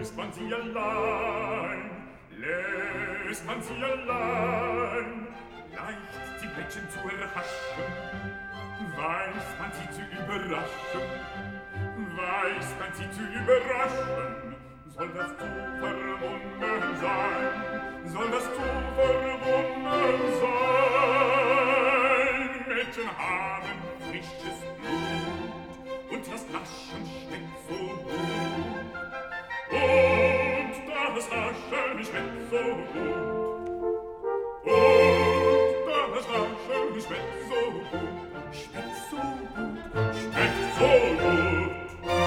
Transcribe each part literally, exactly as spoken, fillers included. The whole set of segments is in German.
lässt man sie allein, lässt man sie allein, leicht die Blättchen zu erhaschen, weiß man sie zu überraschen, weiß man sie zu überraschen, soll das zu verwunden sein, soll das zu verwunden sein. Mädchen haben frisches Blut und das Naschen schmeckt so gut. Und das Naschen schmeckt so gut. Und das Naschen schmeckt so gut. Schmeckt so gut, schmeckt so gut.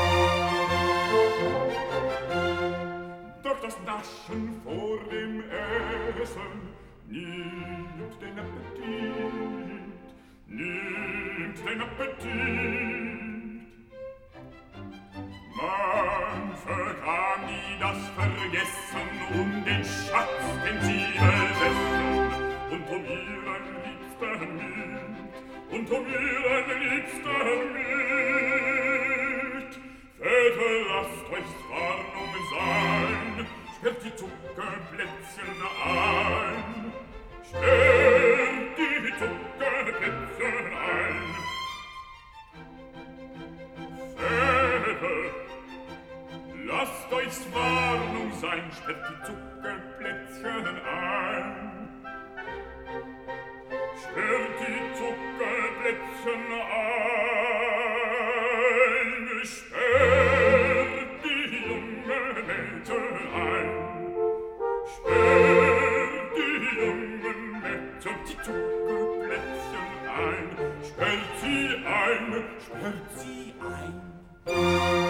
Doch das Naschen vor dem Essen nimmt den Appetit, nimmt den Appetit. Manche kann die das vergessen um den Schatz, den sie besessen, und um ihren Liebsten mit, und um ihren Liebsten mit. Väter, lasst euch's Warnung sein, sperrt die Zuckerplätzchen ein, sperrt die Zuckerplätzchen ein. Väter, lasst euch's Warnung sein, sperrt die Zuckerplätzchen ein, sperrt die Zuckerplätzchen ein, sperrt die junge Mädchen ein, sperrt die jungen Mädchen die Zuckerplätzchen ein, sperrt sie ein, sperrt sie ein.